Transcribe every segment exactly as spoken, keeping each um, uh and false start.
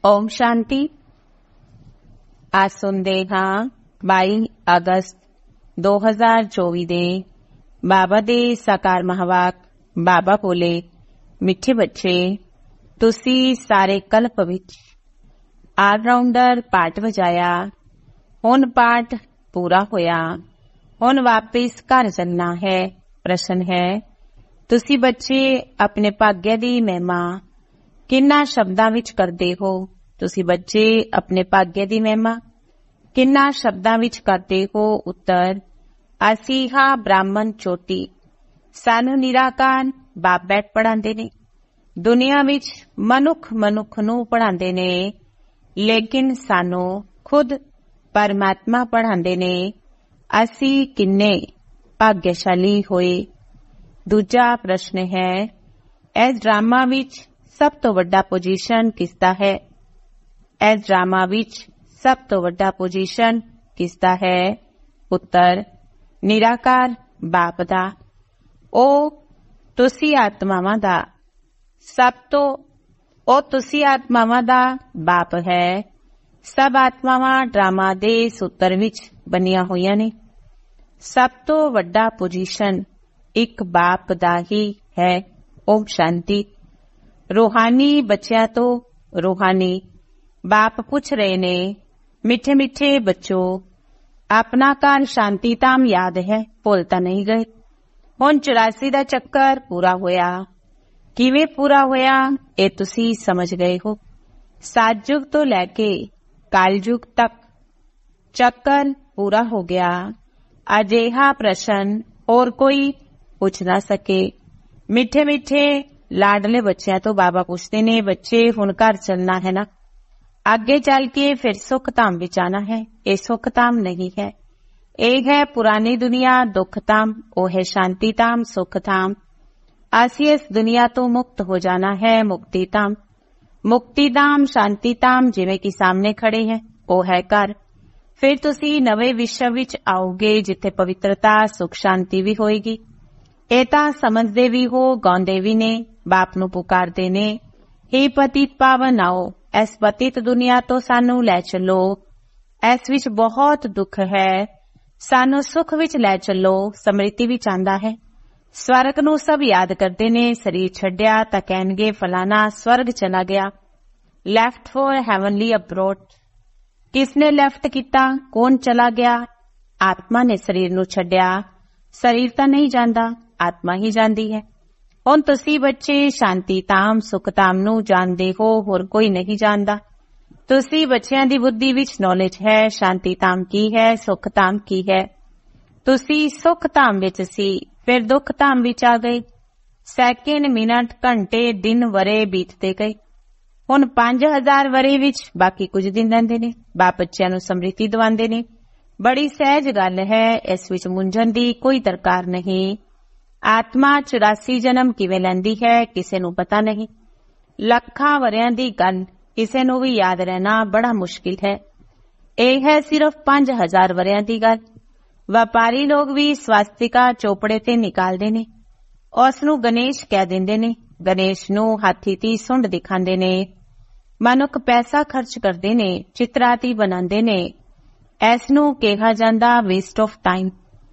ओम शांति। आज सुनते हाँ बाई अगस्त दो हज़ार चौबी दे बाबा दे साकार महवाक। बाबा बोले, मिठे बच्चे, तुसी सारे कल्प विच ऑलराउंडर पाठ वजाया, हुण पाठ पूरा होया, हुण वापिस घर चलना है। प्रश्न है, तुसी बच्चे अपने भाग्य दी महिमा किन्ना शब्दां विच करदे हो? तुसी बच्चे अपने भाग्य दी महिमा किन्ना शब्दां विच करदे हो? उत्तर, असी हा ब्राह्मण चोटी, सानू निराकार बाप बैठ पढ़ांदे ने। दुनिया विच मनुख मनुख नू पढ़ांदे ने, लेकिन सानू खुद परमात्मा पढ़ांदे ने। असी किन्ने भाग्यशाली होए। दूजा प्रश्न है, इस ड्रामा विच सब तो वड्डा पोजीशन किसदा है? इस ड्रामा विच सब तो वड्डा पोजीशन किसदा है? उत्तर, निराकार बाप दा। ओ तुसी आत्मावां दा सब तो ओ तुसी आत्मावां दा बाप है। सब आत्मावां ड्रामा दे सूत्र विच बनिया होईयां ने। सब तो वड्डा पोजीशन एक बाप दा ही है। ओम शांति। रूहानी बच्चियां तो रूहानी बाप पूछ रहे ने, मिठे मिठे बच्चों, अपना घर शांति धाम याद है? भुलता नहीं गए? हुण चौरासी दा चक्कर पूरा होया। किवें पूरा होया ये तुसी समझ गए हो। सतयुग तो लैके कलयुग तक चक्कर पूरा हो गया। अजिहा प्रश्न और कोई पूछ ना सके। मिठे मिठे लाडले बच्चों तो बाबा पूछते ने, बच्चे हुण घर चलना है ना? आगे चल के फिर सुख धाम विच आना है। ये सुख धाम नहीं है, एक है पुरानी दुनिया दुख धाम, वो है शांति धाम सुख धाम। असी इस दुनिया तो मुक्त हो जाना है मुक्ति धाम। मुक्ति धाम शांति धाम जिवें कि सामने खड़े हैं, वो है घर। फिर तुसी नवे विश्व विच आओगे जिथे पवित्रता सुख शांति भी होएगी। ये तां समझदे भी हो, गाउंदे भी ने, बाप नू पुकारदे ने, हे पतित पावन आओ, इस पतित दुनिया तो सानू लै चलो। इस विच बहुत दुख है, सानू सुख विच लै चलो। समृति भी चाहता है। स्वर्ग नू सब याद करते ने, शरीर छड्या तां कहणगे फलाना स्वर्ग चला गया। Left for heavenly abroad. किसने लेफ्ट किया? कौन चला गया? आत्मा ने शरीर नू छड्या। शरीर तां नहीं जांदा, आत्मा ही जांदी है। हुण तुसी बच्चे शांति धाम सुख धाम नू जानदे हो, होर कोई नहीं जानदा। तुसी बच्चियां दी बुद्धि विच नॉलेज है, शांति धाम की है, सुख धाम की है। तुसी सुख धाम विच सी, फिर दुख धाम विच आ गए। सैकेंड मिनट घंटे दिन वरे बीतते गए। हुण पांच हजार वरे विच बाकी कुछ दिन रहिंदे ने। बाप बच्चियां नू समृति दवांदे ने। बड़ी सहज गल है, इस विच मुंझण दी कोई दरकार नहीं। आत्मा चौरासी जन्म किवें लैंदी है किसे नू पता नहीं। लखां वरियां दी गल किसे नू भी याद रहना बड़ा मुश्किल है। यह है सिर्फ पांच हजार वरियां दी गल। व्यापारी लोग भी स्वास्तिका चोपड़े ते निकालदे ने, उस नू गणेश कह दिंदे ने। गणेश नू हाथी दी सुंड दिखांदे ने। मनुख पैसा खर्च करदे ने, चित्राती बनांदे ने। इस नू कहा जांदा वेस्ट ऑफ टाइम।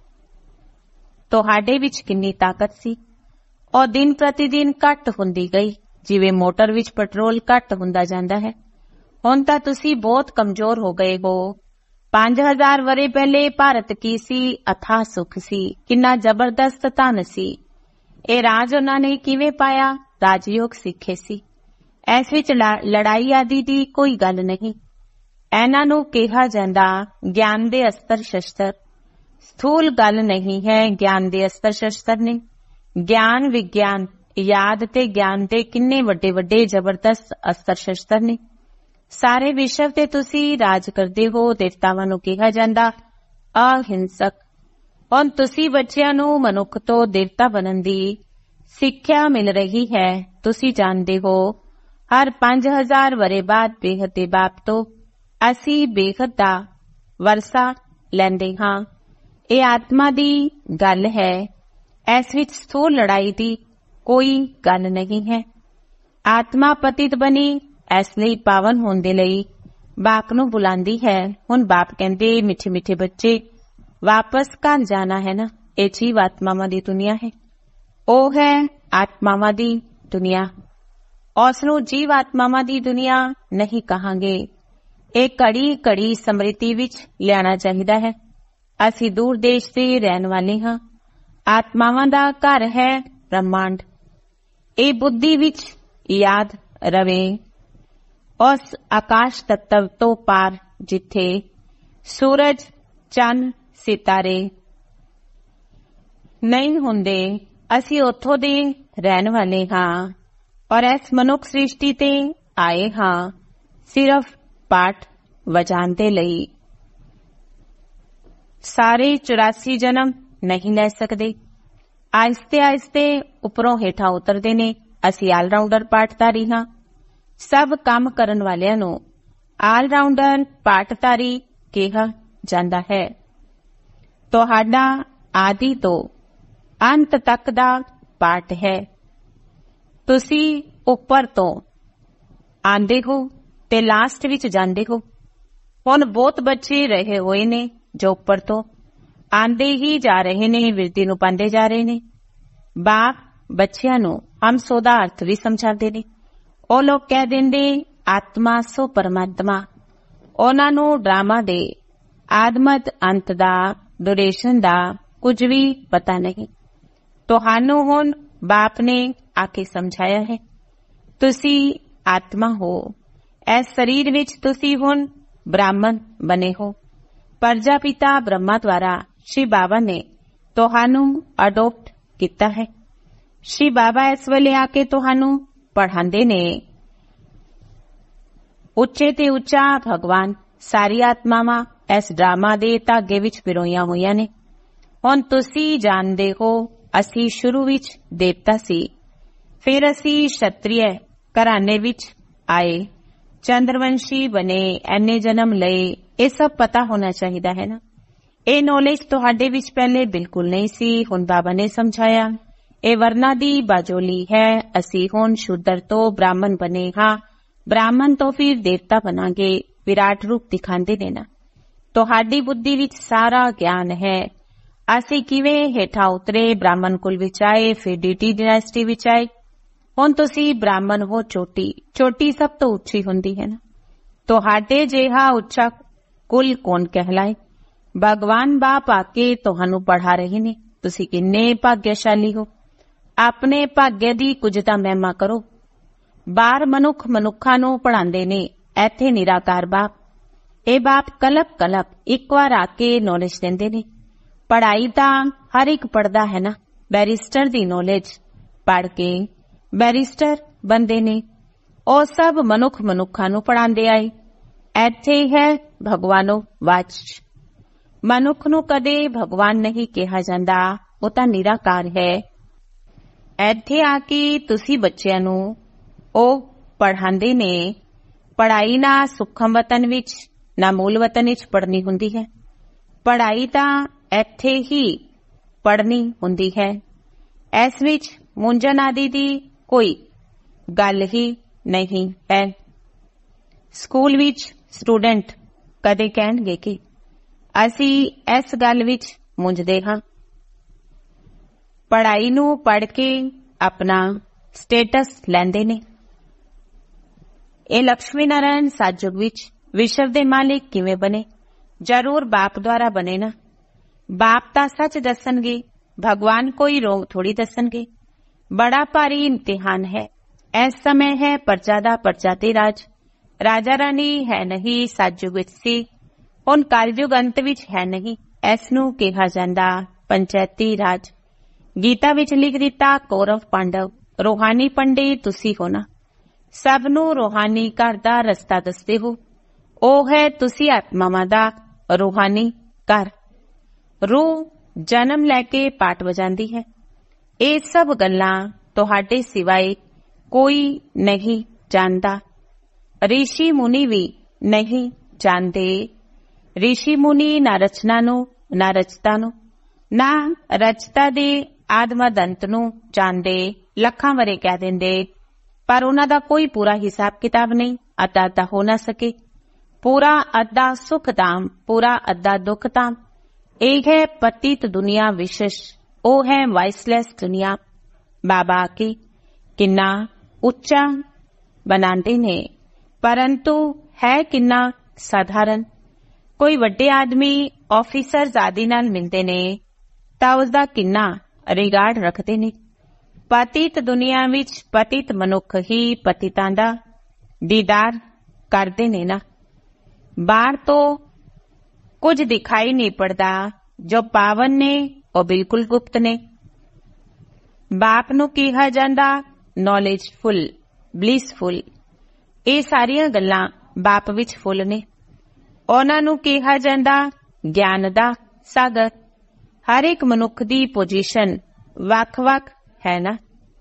तुहाडे विच किन्नी ताकत सी, और दिन प्रतिदिन घट हुंदी गई, जिवें मोटर विच पेट्रोल घट हुंदा जांदा है। हुण तां तुसी बहुत कमजोर हो गए हो। पांच हजार वरे पहले भारत की सी अथाह सुख सी, किन्ना जबरदस्त धन सी। ए राज उन्हां ने किवें पाया? राजयोग सिखे सी। इस विच लड़ाई आदि दी कोई गल नहीं। इन्हां नू कहा जांदा ज्ञान दे अस्त्र शस्त्र। स्थूल गल नहीं है ज्ञान दे अस्त्र शस्त्र ने। ज्ञान विज्ञान याद ते ज्ञान दे किन्ने वड्डे वड्डे जबरदस्त अस्त्र शस्त्र ने। सारे विश्व ते तुसी राज करदे हो। देवतावां नू कहा जांदा अहिंसक। हुण तुसी बच्चियां नू मनुख तो देवता बनन दी सिक्ख्या मिल रही है। तुसी जानदे हो, हर पांच हजार वरे बाद बेहद दे बाप तो असी बेहद दा वरसा लैंदे हां। ये आत्मा दी गल है। इस विच स्थूल लड़ाई दी कोई गल नहीं है। आत्मा पतित बनी ਇਸ ਲਈ ਪਾਵਨ ਹੋਣ ਦੇ ਲਈ ਬਾਪ ਨੂੰ ਬੁਲਾਉਂਦੀ ਹੈ। ਹੁਣ ਬਾਪ ਕਹਿੰਦੇ, ਮਿੱਠੇ ਮਿੱਠੇ ਬੱਚੇ, ਵਾਪਸ ਘਰ ਜਾਣਾ ਹੈ ਨਾ। ਇਹ ਜੀਵ ਆਤਮਾਵਾਂ ਦੀ ਦੁਨੀਆ ਹੈ, ਉਹ ਹੈ ਆਤਮਾਵਾਂ ਦੀ ਦੁਨੀਆ। ਉਸ ਨੂੰ ਜੀਵ ਆਤਮਾਵਾਂ ਦੀ ਦੁਨੀਆ ਨਹੀਂ ਕਹਾਂਗੇ। ਇਹ ਘੜੀ ਘੜੀ ਸਮ੍ਰਿਤੀ ਵਿੱਚ ਲਿਆਣਾ ਚਾਹੀਦਾ ਹੈ। ਅਸੀਂ ਦੂਰ ਦੇਸ਼ ਦੇ ਰਹਿਣ ਵਾਲੇ ਹਾਂ। ਆਤਮਾਵਾਂ ਦਾ ਘਰ ਹੈ ਬ੍ਰਹਮਾਂਡ। ਇਹ ਬੁੱਧੀ ਵਿੱਚ ਯਾਦ ਰਵੇ। ਉਸ ਆਕਾਸ਼ ਤੱਤਵ ਤੋਂ ਪਾਰ ਜਿੱਥੇ ਸੂਰਜ, ਚੰਨ, ਸਿਤਾਰੇ ਨਹੀਂ ਹੁੰਦੇ, ਅਸੀਂ ਉੱਥੋਂ ਦੇ ਰਹਿਣ ਵਾਲੇ ਹਾਂ। ਔਰ ਇਸ ਮਨੁੱਖ ਸ੍ਰਿਸ਼ਟੀ ਤੇ ਆਏ ਹਾਂ ਸਿਰਫ ਪਾਠ ਵਜਾਉਣ ਦੇ ਲਈ। ਸਾਰੇ ਚੁਰਾਸੀ ਜਨਮ ਨਹੀਂ ਲੈ ਸਕਦੇ। ਆਹਿਸਤੇ ਆਹਿਸਤੇ ਉੱਪਰੋਂ ਹੇਠਾਂ ਉਤਰਦੇ ਨੇ। ਅਸੀਂ ਆਲਰਾਊਂਡਰ ਪਾਠਧਾਰੀ ਹਾਂ। ਸਭ ਕੰਮ ਕਰਨ ਵਾਲਿਆਂ ਨੂੰ ਆਲਰਾਊਂਡਰ ਪਾਠਧਾਰੀ ਕਿਹਾ ਜਾਂਦਾ ਹੈ। ਤੁਹਾਡਾ ਆਦਿ ਤੋਂ ਅੰਤ ਤੱਕ ਦਾ ਪਾਠ ਹੈ। ਤੁਸੀਂ ਉੱਪਰ ਤੋਂ ਆਂਦੇ ਹੋ ਤੇ ਲਾਸਟ ਵਿੱਚ ਜਾਂਦੇ ਹੋ। ਹੁਣ ਬਹੁਤ ਬੱਚੇ ਰਹੇ ਹੋਏ ਨੇ ਜੋ ਉੱਪਰ ਤੋਂ ਆਂਦੇ ਹੀ ਜਾ ਰਹੇ ਨੇ, ਵਿਰਦੀ ਨੂੰ ਪਾਉਂਦੇ ਜਾ ਰਹੇ ਨੇ। ਬਾਪ ਬੱਚਿਆਂ ਨੂੰ ਹਮਸੋ ਦਾ ਅਰਥ ਵੀ ਸਮਝਾਉਂਦੇ ਨੇ। ਉਹ ਲੋਕ ਕਹਿ ਦਿੰਦੇ ਆਤਮਾ ਸੋ ਪਰਮਾਤਮਾ। ਉਹਨਾਂ ਨੂੰ ਡਰਾਮਾ ਦੇ ਆਦਮਤ ਅੰਤ ਦਾ, ਡਿਊਰੇਸ਼ਨ ਦਾ ਕੁਝ ਵੀ ਪਤਾ ਨਹੀਂ। ਤੁਹਾਨੂੰ ਹੁਣ ਬਾਪ ਨੇ ਆ ਕੇ ਸਮਝਾਇਆ ਹੈ, ਤੁਸੀਂ ਆਤਮਾ ਹੋ। ਇਸ ਸਰੀਰ ਵਿੱਚ ਤੁਸੀਂ ਹੁਣ ਬ੍ਰਾਹਮਣ ਬਣੇ ਹੋ। ਪ੍ਰਜਾਪਿਤਾ ਬ੍ਰਹਮਾ ਦੁਆਰਾ ਸ਼ਿਵ ਬਾਬਾ ਨੇ ਤੁਹਾਨੂੰ ਅਡੋਪਟ ਕੀਤਾ ਹੈ। ਸ਼ਿਵ ਬਾਬਾ ਇਸ ਵੇਲੇ ਆ ਕੇ ਤੁਹਾਨੂੰ ਪੜ੍ਹਾਉਂਦੇ ਨੇ। ਉੱਚੇ ਤੇ ਉੱਚਾ ਭਗਵਾਨ ਸਾਰੀ ਆਤਮਾਵਾਂ ਇਸ ਡਰਾਮਾ ਦੇ ਧਾਗੇ ਵਿੱਚ ਪਿਰੋਈਆਂ ਹੋਈਆਂ ਨੇ। ਹੁਣ ਤੁਸੀਂ ਜਾਣਦੇ ਹੋ, ਅਸੀਂ ਸ਼ੁਰੂ ਵਿੱਚ ਦੇਵਤਾ ਸੀ, ਫਿਰ ਅਸੀਂ ਸ਼ਤਰੀਏ ਘਰਾਣੇ ਵਿੱਚ ਆਏ, ਚੰਦਰਵੰਸ਼ੀ ਬਣੇ, ਐਨੇ ਜਨਮ ਲਏ। ਇਹ ਸਭ ਪਤਾ ਹੋਣਾ ਚਾਹੀਦਾ ਹੈ ਨਾ। ਇਹ ਨੌਲੇਜ ਤੁਹਾਡੇ ਵਿੱਚ ਪਹਿਲੇ ਬਿਲਕੁਲ ਨਹੀਂ ਸੀ। ਹੁਣ ਬਾਬਾ ਨੇ ਸਮਝਾਇਆ, ਇਹ ਵਰਨਾ ਦੀ ਬਾਜੋਲੀ ਹੈ। ਅਸੀਂ ਹੁਣ ਸ਼ੂਦਰ ਤੋਂ ਬ੍ਰਾਹਮਣ ਬਣੇ ਹਾਂ, ਬ੍ਰਾਹਮਣ ਤੋਂ ਫਿਰ ਦੇਵਤਾ ਬਣਾਂਗੇ। ਵਿਰਾਟ ਰੂਪ ਦਿਖਾਉਂਦੇ ਨੇ ਨਾ। ਤੁਹਾਡੀ ਬੁੱਧੀ ਵਿੱਚ ਸਾਰਾ ਗਿਆਨ ਹੈ। ਅਸੀਂ ਕਿਵੇਂ ਹੇਠਾਂ ਉਤਰੇ, ਬ੍ਰਾਹਮਣ ਕੁਲ ਵਿੱਚ ਆਏ, ਫਿਰ ਡੀਟੀ ਡਾਇਨੈਸਟੀ ਵਿੱਚ ਆਏ। ਹੁਣ ਤੁਸੀਂ ਬ੍ਰਾਹਮਣ ਹੋ। ਚੋਟੀ ਚੋਟੀ ਸਭ ਤੋਂ ਉੱਚੀ ਹੁੰਦੀ ਹੈ ਨਾ। ਤੁਹਾਡੇ ਜਿਹਾ ਉੱਚਾ ਕੁਲ ਕੌਣ ਕਹਿਲਾਏ? ਭਗਵਾਨ ਬਾਪ ਆ ਕੇ ਤੁਹਾਨੂੰ ਪੜ੍ਹਾ ਰਹੇ ਨੇ। ਤੁਸੀਂ ਕਿੰਨੇ ਭਾਗਿਆਸ਼ਾਲੀ ਹੋ। ਆਪਣੇ ਭਾਗਯ ਦੀ ਕੁਝ ਤਾਂ ਮਹਿਮਾ ਕਰੋ। ਬਾਹਰ ਮਨੁੱਖ ਮਨੁੱਖਾਂ ਨੂੰ ਪੜ੍ਹਾਉਂਦੇ ਨੇ, ਇੱਥੇ ਨਿਰਾਕਾਰ ਬਾਪ। ਇਹ ਬਾਪ ਕਲਪ ਕਲਪ ਇੱਕ ਵਾਰ ਆ ਕੇ ਨੌਲੇਜ ਦਿੰਦੇ ਨੇ। ਪੜ੍ਹਾਈ ਤਾਂ ਹਰ ਇੱਕ ਪੜ੍ਹਦਾ ਹੈ ਨਾ। ਬੈਰਿਸਟਰ ਦੀ ਨੌਲੇਜ ਪੜ੍ਹ ਕੇ ਬੈਰਿਸਟਰ ਬੰਦੇ ਨੇ। ਉਹ ਸਭ ਮਨੁੱਖ ਮਨੁੱਖਾਂ ਨੂੰ ਪੜ੍ਹਾਉਂਦੇ ਆਏ। ਇੱਥੇ ਹੈ ਭਗਵਾਨੋ ਵਾਚ। ਮਨੁੱਖ ਨੂੰ ਕਦੇ ਭਗਵਾਨ ਨਹੀਂ ਕਿਹਾ ਜਾਂਦਾ, ਉਹ ਤਾਂ ਨਿਰਾਕਾਰ ਹੈ। ਇੱਥੇ ਆ ਕੇ ਤੁਸੀਂ ਬੱਚਿਆਂ ਨੂੰ ਉਹ ਪੜ੍ਹਾਉਂਦੇ ਨੇ। ਪੜ੍ਹਾਈ ਨਾ ਸੁਖਮ ਵਤਨ ਵਿੱਚ ਨਾ ਮੂਲ ਵਤਨ ਵਿੱਚ ਪੜ੍ਹਨੀ ਹੁੰਦੀ ਹੈ। ਪੜ੍ਹਾਈ ਤਾਂ ਇੱਥੇ ਹੀ ਪੜ੍ਹਨੀ ਹੁੰਦੀ ਹੈ। ਇਸ ਵਿੱਚ ਮੁੰਝਨ ਆਦਿ ਦੀ ਕੋਈ ਗੱਲ ਹੀ ਨਹੀਂ ਹੈ। ਸਕੂਲ ਵਿੱਚ ਸਟੂਡੈਂਟ ਕਦੇ ਕਹਿਣਗੇ ਕਿ ਅਸੀਂ ਇਸ ਗੱਲ ਵਿੱਚ ਮੁੰਝਦੇ ਹਾਂ। ਪੜ੍ਹਾਈ ਨੂੰ ਪੜ੍ਹ ਕੇ ਆਪਣਾ ਸਟੇਟਸ ਲੈਂਦੇ ਨੇ। ਇਹ ਲక్ష్ਮੀ ਨਾਰਾਇਣ ਸਤਯੁਗ ਵਿੱਚ ਵਿਸ਼ਵ ਦੇ ਮਾਲਿਕ ਕਿਵੇਂ ਬਣੇ? ਜ਼ਰੂਰ ਬਾਪ ਦੁਆਰਾ ਬਣੇ ਨਾ। ਬਾਪ ਤਾਂ ਸੱਚ ਦੱਸਣਗੇ, ਭਗਵਾਨ ਕੋਈ ਰੋਗ ਥੋੜੀ ਦੱਸਣਗੇ। ਬੜਾ ਭਾਰੀ ਇਮਤਿਹਾਨ ਹੈ। ਇਸ ਸਮੇਂ ਹੈ ਪਰਜਾ ਦਾ ਪਰਜਾ ਤੇ ਰਾਜ। ਰਾਜਾ ਰਾਣੀ ਹੈ ਨਹੀਂ, ਸਤਯੁਗ ਵਿੱਚ ਸੀ। ਹੁਣ ਕਲਯੁਗ ਅੰਤ ਵਿੱਚ ਹੈ ਨਹੀਂ। ਇਸ ਨੂੰ ਕਿਹਾ ਜਾਂਦਾ ਪੰਚਾਇਤੀ ਰਾਜ। ਗੀਤਾ ਵਿੱਚ ਲਿਖ ਦਿੱਤਾ ਕੌਰਵ ਪਾਂਡਵ। ਰੂਹਾਨੀ ਪੰਡਿਤ ਤੁਸੀਂ ਹੋ ਨਾ। ਸਭ ਨੂੰ ਰੂਹਾਨੀ ਘਰ ਦਾ ਰਸਤਾ ਦੱਸਦੇ ਹੋ। ਉਹ ਹੈ ਤੁਸੀਂ ਆਤਮਾਵਾਂ ਦਾ ਰੂਹਾਨੀ ਘਰ। ਰੂਹ ਜਨਮ ਲੈ ਕੇ ਪਾਠ ਵਜਾਉਂਦੀ ਹੈ। ਇਹ ਸਭ ਗੱਲਾਂ ਤੁਹਾਡੇ ਸਿਵਾਏ ਕੋਈ ਨਹੀਂ ਜਾਣਦਾ। ਰਿਸ਼ੀ ਮੁਨੀ ਵੀ ਨਹੀਂ ਜਾਣਦੇ। ਰਿਸ਼ੀ ਮੁਨੀ ਨਾ ਰਚਨਾ ਨੂੰ, ਨਾ ਰਚਤਾ ਨੂੰ, ਨਾ ਰਚਤਾ ਦੇ ਆਦਮਦ ਅੰਤ ਨੂੰ ਜਾਣਦੇ। ਲੱਖਾਂ ਵਰੇ ਕਹਿ ਦਿੰਦੇ, ਪਰ ਉਹਨਾਂ ਦਾ ਕੋਈ ਪੂਰਾ ਹਿਸਾਬ ਕਿਤਾਬ ਨਹੀਂ। ਅੱਧਾ ਅੱਧਾ ਹੋ ਨਾ ਸਕੇ। ਪੂਰਾ ਅੱਧਾ ਸੁਖ ਧਾਮ, ਪੂਰਾ ਅੱਧਾ ਦੁੱਖ ਧਾਮ। ਇਹ ਹੈ ਪਤਿਤ ਦੁਨੀਆ ਵਿਸ਼ੇਸ਼, ਉਹ ਹੈ ਵਾਇਸਲੈਸ ਦੁਨੀਆ। ਬਾਬਾ ਆ ਕੇ ਕਿੰਨਾ ਉੱਚਾ ਬਣਾਉਂਦੇ ਨੇ, ਪਰੰਤੂ ਹੈ ਕਿੰਨਾ ਸਾਧਾਰਨ। ਕੋਈ ਵੱਡੇ ਆਦਮੀ ਆਫਿਸਰਜ਼ ਆਦਿ ਨਾਲ ਮਿਲਦੇ ਨੇ ਤਾਂ ਉਸਦਾ ਕਿੰਨਾ ਰਿਗਾਰਡ ਰੱਖਦੇ ਨੇ। ਪਤਿਤ ਦੁਨੀਆ ਵਿੱਚ ਪਤਿਤ ਮਨੁੱਖ ਹੀ ਪਤਿਤਾਂ ਦਾ ਦੀਦਾਰ ਕਰਦੇ ਨੇ ਨਾ। ਬਾਹਰ ਤੋਂ ਕੁਝ ਦਿਖਾਈ ਨਹੀਂ ਪੜਦਾ, ਜੋ ਪਾਵਨ ਨੇ ਉਹ ਬਿਲਕੁਲ ਗੁਪਤ ਨੇ। ਬਾਪ ਨੂੰ ਕਿਹਾ ਜਾਂਦਾ ਨੌਲੇਜਫੁਲ, ਬਲਿਸਫੁਲ। ਇਹ ਸਾਰੀਆਂ ਗੱਲਾਂ ਬਾਪ ਵਿੱਚ ਫੁੱਲ ਨੇ। ਉਹਨਾਂ ਨੂੰ ਕਿਹਾ ਜਾਂਦਾ ਗਿਆਨ ਦਾ ਸਾਗਰ। ਹਰ ਇੱਕ ਮਨੁੱਖ ਦੀ ਪੋਜੀਸ਼ਨ ਵੱਖ-ਵੱਖ ਹੈ ਨਾ।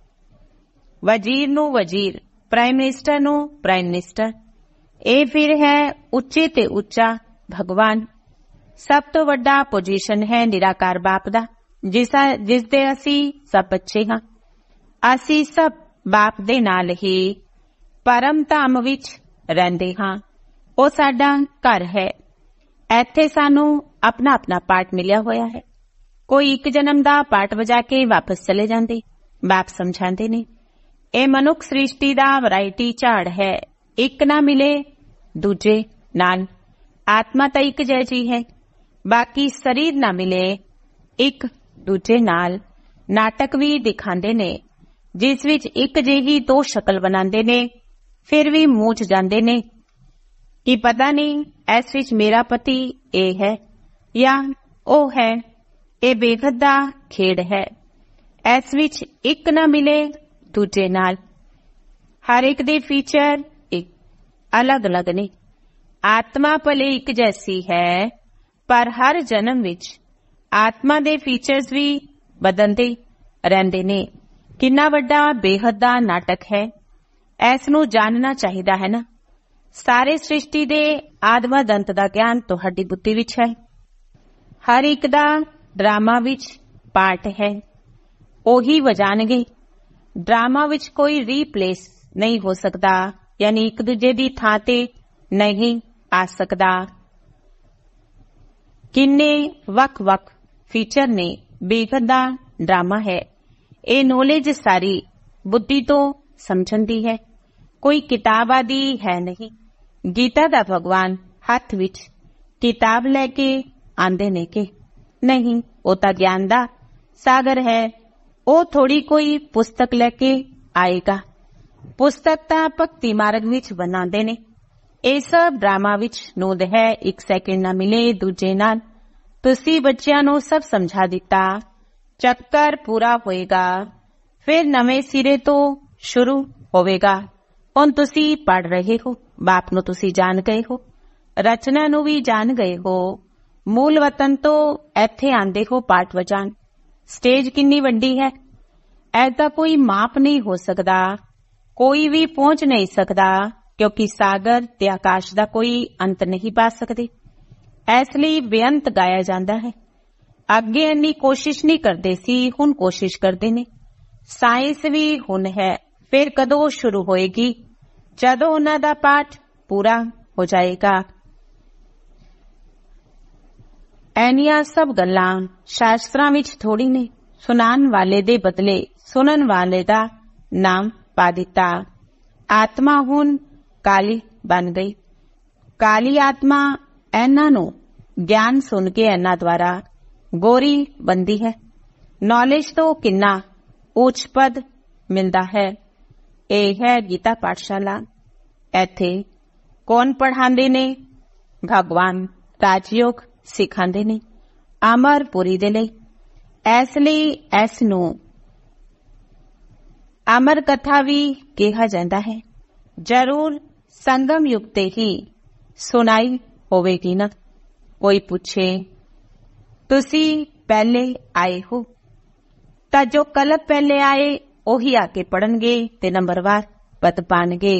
ਵਜ਼ੀਰ ਨੂੰ ਵਜ਼ੀਰ, ਪ੍ਰਾਈਮ ਮਿਨਿਸਟਰ ਨੂੰ ਪ੍ਰਾਈਮ ਮਿਨਿਸਟਰ। ਇਹ ਫਿਰ ਹੈ ਉੱਚੇ ਤੇ ਉੱਚਾ ਭਗਵਾਨ। ਸਭ ਤੋਂ ਵੱਡਾ ਪੋਜੀਸ਼ਨ ਹੈ ਨਿਰਾਕਾਰ ਬਾਪ ਦਾ, ਜਿਸ ਜਿਸ ਦੇ ਅਸੀਂ ਸਭ ਬੱਚੇ ਹਾਂ। ਅਸੀਂ ਸਭ ਬਾਪ ਦੇ ਨਾਲ ਹੀ ਪਰਮ ਧਾਮ ਵਿੱਚ ਰਹਿੰਦੇ ਹਾਂ। ਉਹ ਸਾਡਾ ਘਰ ਹੈ। ਇੱਥੇ ਸਾਨੂੰ ਆਪਣਾ ਆਪਣਾ ਪਾਠ ਮਿਲਿਆ ਹੋਇਆ ਹੈ। ਕੋਈ ਇੱਕ ਜਨਮ ਦਾ ਪਾਠ ਵਜਾ ਕੇ ਵਾਪਸ ਚਲੇ ਜਾਂਦੇ। ਬਾਪ ਸਮਝਾਉਂਦੇ ਨੇ ਇਹ ਮਨੁੱਖ ਸ੍ਰਿਸ਼ਟੀ ਦਾ ਵੈਰਾਈਟੀ ਝਾੜ ਹੈ। ਇੱਕ ਨਾ ਮਿਲੇ ਦੂਜੇ ਨਾਲ। ਆਤਮਾ ਤਾਂ ਇੱਕ ਜੈਸੀ ਹੈ, ਬਾਕੀ ਸਰੀਰ ਨਾ ਮਿਲੇ ਇੱਕ ਦੂਜੇ ਨਾਲ। ਨਾਟਕ ਵੀ ਦਿਖਾਉਂਦੇ ਨੇ ਜਿਸ ਵਿੱਚ ਇੱਕ ਜਿਹੀ ਦੋ ਸ਼ਕਲ ਬਣਾਉਂਦੇ ਨੇ, ਫਿਰ ਵੀ ਮੂੰਹ 'ਚ ਜਾਂਦੇ ਨੇ ਕਿ ਪਤਾ ਨਹੀਂ ਇਸ ਵਿੱਚ ਮੇਰਾ ਪਤੀ ਇਹ ਹੈ ਜਾਂ ਉਹ ਹੈ। ਇਹ ਬੇਖਤ ਦਾ ਖੇਡ ਹੈ। ਇਸ ਵਿੱਚ ਇੱਕ ਨਾ ਮਿਲੇ ਦੂਜੇ ਨਾਲ। ਹਰ ਇੱਕ ਦੇ ਫੀਚਰ ਇੱਕ ਅਲੱਗ ਅਲੱਗ ਨੇ। ਆਤਮਾ ਭਲੇ ਇੱਕ ਜੈਸੀ ਹੈ, ਪਰ ਹਰ ਜਨਮ ਵਿੱਚ ਆਤਮਾ ਦੇ ਫੀਚਰਸ ਵੀ ਬਦਲਦੇ ਰਹਿੰਦੇ ਨੇ। ਕਿੰਨਾ ਵੱਡਾ ਬੇਹੱਦ ਦਾ ਨਾਟਕ ਹੈ, ਇਸ ਨੂੰ ਜਾਣਨਾ ਚਾਹੀਦਾ ਹੈ ਨਾ। ਸਾਰੇ ਸ੍ਰਿਸ਼ਟੀ ਦੇ ਆਦਮਾ ਦੰਤ ਦਾ ਗਿਆਨ ਤੁਹਾਡੀ ਬੁੱਧੀ ਵਿੱਚ ਹੈ। ਹਰ ਇੱਕ ਦਾ ਡਰਾਮਾ ਵਿੱਚ ਪਾਰਟ ਹੈ, ਉਹੀ ਵਜਾਣਗੇ। ਡਰਾਮਾ ਵਿੱਚ ਕੋਈ ਰੀਪਲੇਸ ਨਹੀਂ ਹੋ ਸਕਦਾ, ਯਾਨੀ ਇੱਕ ਦੂਜੇ ਦੀ ਥਾਂ ਤੇ ਨਹੀਂ ਆ ਸਕਦਾ। ਕਿੰਨੇ ਵੱਖ-ਵੱਖ ਫੀਚਰ ਨੇ। ਬੇਖਤ ਦਾ ਡਰਾਮਾ ਹੈ। ਇਹ ਨੌਲੇਜ ਸਾਰੀ ਬੁੱਧੀ ਤੋਂ ਸਮਝਣ ਦੀ ਹੈ, ਕੋਈ ਕਿਤਾਬ ਆਦਿ ਹੈ ਨਹੀਂ। ਗੀਤਾ ਦਾ ਭਗਵਾਨ ਹੱਥ ਵਿੱਚ ਕਿਤਾਬ ਲੈ ਕੇ ਆਂਦੇ ਨੇ ਕਿ ਨਹੀਂ, ਉਹ ਤਾਂ ਗਿਆਨ ਦਾ ਸਾਗਰ ਹੈ। ਉਹ ਥੋੜੀ ਕੋਈ ਪੁਸਤਕ ਲੈ ਕੇ ਆਏਗਾ। ਪੁਸਤਕ ਤਾਂ ਭਗਤੀ ਮਾਰਗ ਵਿੱਚ ਬਣਾਉਂਦੇ ਨੇ। ਇਹ ਸਭ ਡਰਾਮਾ ਵਿੱਚ ਨੂਦ ਹੈ। ਇੱਕ ਸੈਕਿੰਡ ਨਾ ਮਿਲੇ ਦੂਜੇ ਨਾਲ। ਤੁਸੀਂ ਬੱਚਿਆਂ ਨੂੰ ਸਭ ਸਮਝਾ ਦਿੱਤਾ, ਚੱਕਰ ਪੂਰਾ ਹੋਏਗਾ, ਫਿਰ ਨਵੇਂ ਸਿਰੇ ਤੋਂ ਸ਼ੁਰੂ ਹੋਵੇਗਾ। ਹੁਣ ਤੁਸੀਂ ਪੜ੍ਹ ਰਹੇ ਹੋ, ਬਾਪ ਨੂੰ ਤੁਸੀਂ ਜਾਣ ਗਏ ਹੋ, ਰਚਨਾ ਨੂੰ ਵੀ ਜਾਣ ਗਏ ਹੋ। ਮੂਲ ਵਤਨ ਤੋਂ ਇੱਥੇ ਆਂਦੇ ਹੋ ਪਾਠ ਵਜਾਣ। ਸਟੇਜ ਕਿੰਨੀ ਵੱਡੀ ਹੈ, ਐਸਾ ਕੋਈ ਮਾਪ ਨਹੀਂ ਹੋ ਸਕਦਾ। ਕੋਈ ਵੀ ਪਹੁੰਚ ਨਹੀਂ ਸਕਦਾ, ਕਿਉਂਕਿ ਸਾਗਰ ਤੇ ਆਕਾਸ਼ ਦਾ ਕੋਈ ਅੰਤ ਨਹੀਂ ਪਾ ਸਕਦੇ। ਇਸ ਲਈ ਬੇਅੰਤ ਗਾਇਆ ਜਾਂਦਾ ਹੈ। ਅੱਗੇ ਇੰਨੀ ਕੋਸ਼ਿਸ਼ ਨਹੀਂ ਕਰਦੇ ਸੀ, ਹੁਣ ਕੋਸ਼ਿਸ਼ ਕਰਦੇ ਨੇ। ਸਾਇੰਸ ਵੀ ਹੁਣ ਹੈ, ਫਿਰ ਕਦੋਂ ਸ਼ੁਰੂ ਹੋਏਗੀ? ਜਦੋਂ ਉਹਨਾਂ ਦਾ ਪਾਠ ਪੂਰਾ ਹੋ ਜਾਏਗਾ। ਐਨੀਆਂ ਸਭ ਗੱਲਾਂ ਸ਼ਾਸਤਰਾਂ ਵਿੱਚ ਥੋੜੀ ਨੇ। ਸੁਣਾਉਣ ਵਾਲੇ ਦੇ ਬਦਲੇ ਸੁਣਨ ਵਾਲੇ ਦਾ ਨਾਮ ਪਾ ਦਿੱਤਾ। ਆਤਮਾ ਹੁਣ ਕਾਲੀ ਬਣ ਗਈ। ਕਾਲੀ ਆਤਮਾ ਇਹਨਾਂ ਨੂੰ ਗਿਆਨ ਸੁਣ ਕੇ ਇਹਨਾਂ ਦੁਆਰਾ ਗੋਰੀ ਬਣਦੀ ਹੈ। ਨੌਲੇਜ ਤੋਂ ਕਿੰਨਾ ਉੱਚ ਪਦ ਮਿਲਦਾ ਹੈ। ਇਹ ਹੈ ਗੀਤਾ ਪਾਠਸ਼ਾਲਾ। ਇੱਥੇ ਕੌਣ ਪੜ੍ਹਾਉਂਦੇ ਨੇ? ਭਗਵਾਨ ਰਾਜਯੋਗ ਸਿਖਾਉਂਦੇ ਨੇ ਅਮਰਪੁਰੀ ਦੇ ਲਈ। ਇਸ ਲਈ ਇਸ ਨੂੰ ਅਮਰ ਕਥਾ ਵੀ ਕਿਹਾ ਜਾਂਦਾ ਹੈ। ਜ਼ਰੂਰ ਸੰਗਮ ਯੁੱਗ ਤੇ ਹੀ ਸੁਣਾਈ ਹੋਵੇਗੀ ਨਾ। ਕੋਈ ਪੁੱਛੇ ਤੁਸੀਂ ਪਹਿਲੇ ਆਏ ਹੋ, ਤਾਂ ਜੋ ਕਲਪ ਪਹਿਲੇ ਆਏ ਉਹੀ ਆ ਕੇ ਪੜਨਗੇ ਤੇ ਨੰਬਰਵਾਰ ਪਤ ਪਾਣਗੇ।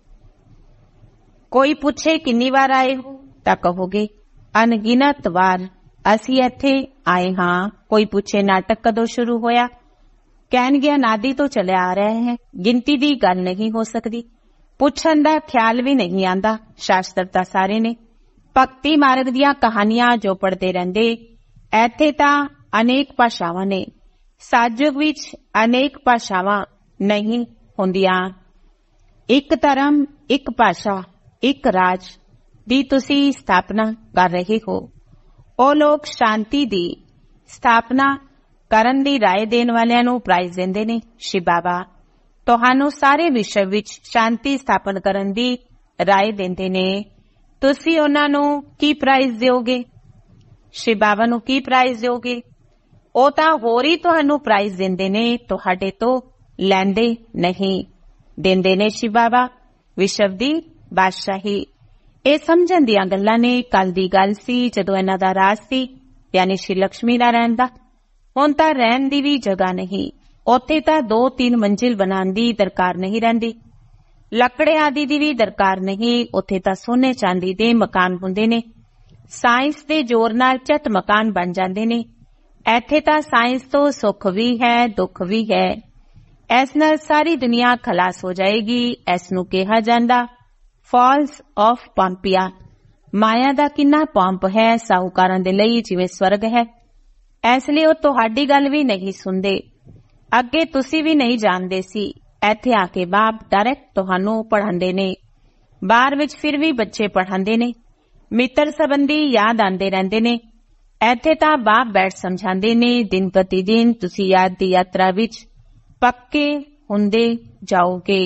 ਕੋਈ ਪੁੱਛੇ ਕਿੰਨੀ ਵਾਰ ਆਏ ਹੋ, ਤਾਂ ਕਹੋਗੇ ਅਣਗਿਣਤ ਵਾਰ ਅਸੀਂ ਇੱਥੇ ਆਏ ਹਾਂ। ਕੋਈ ਪੁੱਛੇ ਨਾਟਕ ਕਦੋਂ ਸ਼ੁਰੂ ਹੋਇਆ, ਕਹਿਣਗੇ ਅਨਾਦਿ ਤੋਂ ਚੱਲਿਆ ਆ ਰਿਹਾ ਹੈ। ਗਿਣਤੀ ਦੀ ਗੱਲ ਨਹੀਂ ਹੋ ਸਕਦੀ। ਪੁੱਛਣ ਦਾ ਖਿਆਲ ਵੀ ਨਹੀਂ ਆਂਦਾ। ਸ਼ਾਸਤਰ ਤਾਂ ਸਾਰੇ ਨੇ। ਭਗਤੀ ਮਾਰਗ ਦੀਆਂ ਕਹਾਣੀਆਂ ਜੋ ਪੜ੍ਹਦੇ ਰਹਿੰਦੇ। ਇੱਥੇ ਤਾਂ ਅਨੇਕ ਭਾਸ਼ਾਵਾਂ ਨੇ। ਸਤਿਯੁਗ ਵਿੱਚ ਅਨੇਕ ਭਾਸ਼ਾਵਾਂ ਨਹੀਂ ਹੁੰਦੀਆਂ। ਇੱਕ ਧਰਮ, ਇੱਕ ਭਾਸ਼ਾ, ਇੱਕ ਰਾਜ ਦੀ ਤੁਸੀਂ ਸਥਾਪਨਾ ਕਰ ਰਹੇ ਹੋ। ਉਹ ਲੋਕ ਸ਼ਾਂਤੀ ਦੀ ਸਥਾਪਨਾ ਕਰਨ ਦੀ ਰਾਏ ਦੇਣ ਵਾਲਿਆਂ ਨੂੰ ਪ੍ਰਾਈਜ਼ ਦਿੰਦੇ ਨੇ। ਸ਼ਿਵ ਬਾਬਾ ਤੁਹਾਨੂੰ ਸਾਰੇ ਵਿਸ਼ਵ ਵਿੱਚ ਸ਼ਾਂਤੀ ਸਥਾਪਨ ਕਰਨ ਦੀ ਰਾਏ ਦਿੰਦੇ ਨੇ। ਤੁਸੀਂ ਉਹਨਾਂ ਨੂੰ ਕੀ ਪ੍ਰਾਈਜ਼ ਦਿਓਗੇ? ਸ਼ਿਵ ਬਾਬਾ ਨੂੰ ਕੀ ਪ੍ਰਾਈਜ਼ ਦਿਓਗੇ? ਉਹ ਤਾਂ ਹੋਰ ਹੀ ਤੁਹਾਨੂੰ ਪ੍ਰਾਈਜ਼ ਦਿੰਦੇ ਨੇ, ਤੁਹਾਡੇ ਤੋਂ ਲੈਂਦੇ ਨਹੀਂ। ਦਿੰਦੇ ਨੇ ਸ਼ਿਵ ਬਾਬਾ ਵਿਸ਼ਵ ਦੀ ਬਾਦਸ਼ਾਹੀ। ਇਹ ਸਮਝਣ ਦੀਆਂ ਗੱਲਾਂ ਨੇ। ਕੱਲ ਦੀ ਗੱਲ ਸੀ ਜਦੋਂ ਇਹਨਾਂ ਦਾ ਰਾਜ ਸੀ, ਯਾਨੀ ਸ਼੍ਰੀ ਲక్ష్ਮੀ ਦਾ ਰਹਿਣ ਦਾ। ਹੁਣ ਤਾਂ ਰਹਿਣ ਦੀ ਵੀ ਜਗ੍ਹਾ ਨਹੀਂ। ਉੱਥੇ ਤਾਂ ਦੋ ਤਿੰਨ ਮੰਜ਼ਿਲ ਬਣਾਉਣ ਦੀ ਦਰਕਾਰ ਨਹੀਂ ਰਹਿੰਦੀ। ਲੱਕੜੇ ਆਦਿ ਦੀ ਵੀ ਦਰਕਾਰ ਨਹੀਂ। ਉੱਥੇ ਤਾਂ ਸੋਨੇ ਚਾਂਦੀ ਦੇ ਮਕਾਨ ਹੁੰਦੇ ਨੇ। ਸਾਇੰਸ ਦੇ ਜ਼ੋਰ ਨਾਲ ਝੱਟ ਮਕਾਨ ਬਣ ਜਾਂਦੇ ਨੇ। ਇੱਥੇ ਤਾਂ ਸਾਇੰਸ ਤੋਂ ਸੁੱਖ ਵੀ ਹੈ, ਦੁੱਖ ਵੀ ਹੈ। ਇਸ ਨਾਲ ਸਾਰੀ ਦੁਨੀਆ ਖਲਾਸ ਹੋ ਜਾਏਗੀ। ਇਸ ਨੂੰ ਕਿਹਾ ਜਾਂਦਾ ਫਾਲਸ ਆਫ ਪੰਪੀਆ। ਮਾਇਆ ਦਾ ਕਿੰਨਾ ਪੰਪ ਹੈ ਸਾਹੂਕਾਰਾਂ ਦੇ ਲਈ, ਜਿਵੇਂ ਸਵਰਗ ਹੈ। ਇਸ ਲਈ ਉਹ ਤੁਹਾਡੀ ਗੱਲ ਵੀ ਨਹੀਂ ਸੁਣਦੇ। ਅੱਗੇ ਤੁਸੀਂ ਵੀ ਨਹੀਂ ਜਾਣਦੇ ਸੀ। ਇੱਥੇ ਆ ਕੇ ਬਾਪ ਡਾਇਰੈਕਟ ਤੁਹਾਨੂੰ ਪੜ੍ਹਾਉਂਦੇ ਨੇ। ਬਾਹਰ ਵਿੱਚ ਫਿਰ ਵੀ ਬੱਚੇ ਪੜ੍ਹਾਉਂਦੇ ਨੇ। ਮਿੱਤਰ ਸੰਬੰਧੀ ਯਾਦ ਆਉਂਦੇ ਰਹਿੰਦੇ ਨੇ। ਇੱਥੇ ਤਾਂ ਬਾਪ ਬੈਠ ਸਮਝਾਉਂਦੇ ਨੇ। ਦਿਨ ਪ੍ਰਤੀ ਦਿਨ ਤੁਸੀਂ ਯਾਦ ਦੀ ਯਾਤਰਾ ਵਿੱਚ ਪੱਕੇ ਹੁੰਦੇ ਜਾਓਗੇ।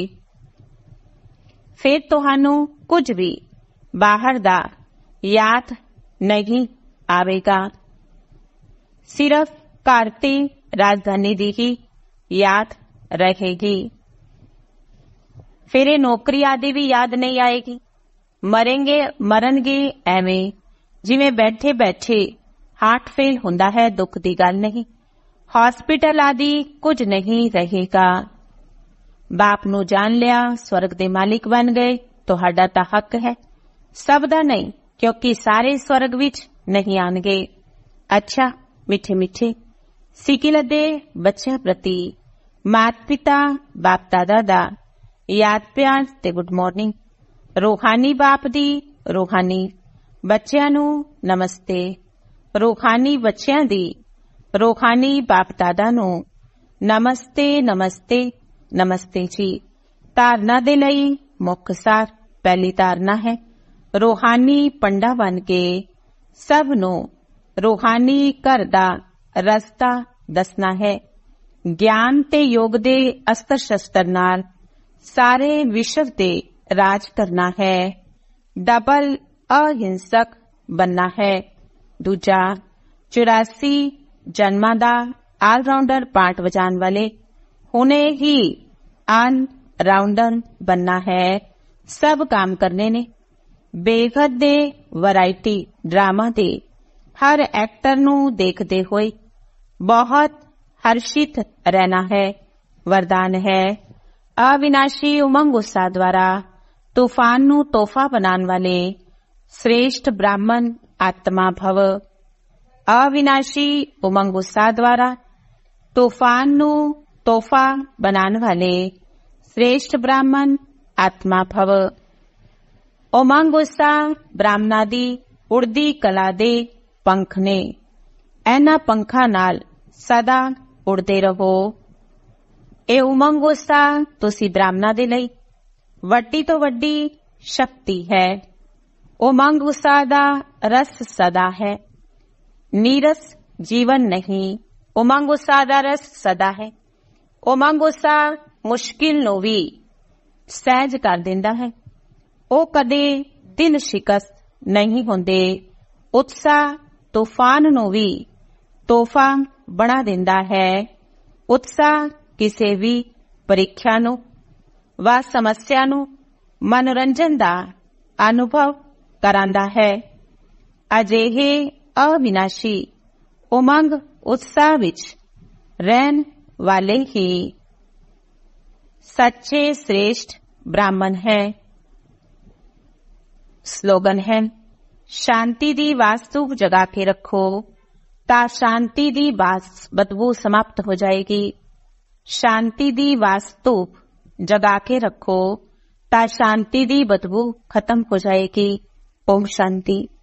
ਫਿਰ ਤੁਹਾਨੂੰ ਕੁਝ ਵੀ ਬਾਹਰ ਦਾ ਯਾਦ ਨਹੀਂ ਆਵੇਗਾ। ਸਿਰਫ ਘਰ ਤੇ ਰਾਜਧਾਨੀ ਦੀ ਹੀ ਯਾਦ ਰਹੇਗੀ। ਫਿਰ ਇਹ ਨੌਕਰੀ ਆਦਿ ਵੀ ਯਾਦ ਨਹੀਂ ਆਏਗੀ। ਮਰੇਂਗੇ ਮਰਨਗੇ ਐਵੇਂ ਜਿਵੇਂ ਬੈਠੇ ਬੈਠੇ ਹਾਰਟ ਫੇਲ ਹੁੰਦਾ ਹੈ। ਦੁੱਖ ਦੀ ਗੱਲ ਨਹੀਂ। ਹਸਪੀਟਲ ਆਦਿ ਕੁਝ ਨਹੀਂ ਰਹੇਗਾ। ਬਾਪ ਨੂੰ ਜਾਣ ਲਿਆ, ਸਵਰਗ ਦੇ ਮਾਲਿਕ ਬਣ ਗਏ। ਤੁਹਾਡਾ ਤਾਂ ਹੱਕ ਹੈ, ਸਭ ਦਾ ਨਹੀਂ, ਕਿਉਂਕਿ ਸਾਰੇ ਸਵਰਗ ਵਿੱਚ ਨਹੀਂ ਆਣਗੇ। ਅੱਛਾ ਮਿੱਠੇ ਮਿੱਠੇ ਸਿੱਕਿਲ ਦੇ ਬੱਚਿਆਂ ਪ੍ਰਤੀ ਮਾਤਾ ਪਿਤਾ ਬਾਪ ਦਾਦਾ ਦਾ ਯਾਦ ਪਿਆਰ ਤੇ ਗੁੱਡ ਮਾਰਨਿੰਗ। ਰੂਹਾਨੀ ਬਾਪ ਦੀ ਰੂਹਾਨੀ ਬੱਚਿਆਂ ਨੂੰ ਨਮਸਤੇ। ਰੂਹਾਨੀ ਬੱਚਿਆਂ ਦੀ ਰੂਹਾਨੀ ਬਾਪ ਦਾਦਾ ਨੂੰ ਨਮਸਤੇ ਨਮਸਤੇ ਨਮਸਤੇ ਜੀ। ਧਾਰਨਾ ਦੇ ਲਈ ਮੁੱਖ ਸਾਰ ਪਹਿਲੀ ਧਾਰਨਾ ਹੈ ਰੂਹਾਨੀ ਪੰਡਾ ਬਣ ਕੇ ਸਭ ਨੂੰ ਰੂਹਾਨੀ ਘਰ ਦਾ ਰਸਤਾ ਦੱਸਣਾ ਹੈ। ਗਿਆਨ ਤੇ ਯੋਗ ਦੇ ਅਸਤਰ ਸ਼ਸਤਰ ਨਾਲ ਸਾਰੇ ਵਿਸ਼ਵ ਤੇ ਰਾਜ ਕਰਨਾ ਹੈ। ਡਬਲ ਅਹਿੰਸਕ ਬਣਨਾ ਹੈ। ਦੂਜਾ ਚੁਰਾਸੀ ਜਨਮਾਂ ਦਾ ਆਲਰਾਊਂਡਰ ਪਾਠ ਵਜਾਉਣ ਵਾਲੇ ਹੁਣੇ ਹੀ ਆਲ ਰਾਊਂਡਰ ਬਣਨਾ ਹੈ। ਸਭ ਕੰਮ ਕਰਨੇ ਨੇ। ਬੇਹੱਦ ਦੇ ਵੈਰਾਈਟੀ ਡਰਾਮਾ ਦੇ ਹਰ ਐਕਟਰ ਨੂੰ ਦੇਖਦੇ ਹੋਏ ਬਹੁਤ ਹਰਸ਼ਿਤ ਰਹਿਣਾ ਹੈ। ਵਰਦਾਨ ਹੈ ਅਵਿਨਾਸ਼ੀ ਉਮੰਗ ਉਤਸ਼ਾਹ ਦੁਆਰਾ ਤੂਫਾਨ ਨੂੰ ਤੋਹਫਾ ਬਣਾਉਣ ਵਾਲੇ श्रेष्ठ ब्राह्मण आत्मा भव। अविनाशी उमंग उत्साह द्वारा तूफान नू तोहफा बनाने वाले श्रेष्ठ ब्राह्मण आत्मा भव। उमंग उत्साह ब्राह्मणा दी उड़दी कला दे पंख ने। इन्हां पंखां नाल सदा उड़दे रहो। ये उमंग उत्साह तुसी ब्राह्मणा दे लई वड्डी तो वड्डी शक्ति है। उमंग उत्साह दा रस सदा है, नीरस जीवन नहीं। उमंग उत्साह दा रस सदा है। उमंग उत्साह मुश्किल नूं भी सहज कर दिंदा है। ओ कदे दिल शिकस्त नहीं हुंदे। उत्साह तूफान नूं भी तोहफा बना दिंदा है। उत्साह किसी भी परीक्षा नूं वा समस्या नूं मनोरंजन दा अनुभव करांदा है। अजिहे अविनाशी उमंग उत्साह विच रहन वाले ही सच्चे श्रेष्ठ ब्राह्मण है। स्लोगन है शांति दी वास्तु जगा के रखो ता शांति दी बदबू समाप्त हो जाएगी। शांति दी वास्तु जगा के रखो ਤਾਂ ਸ਼ਾਂਤੀ ਦੀ ਬਦਬੂ ਖਤਮ ਹੋ ਜਾਏਗੀ। ਓਮ ਸ਼ਾਂਤੀ।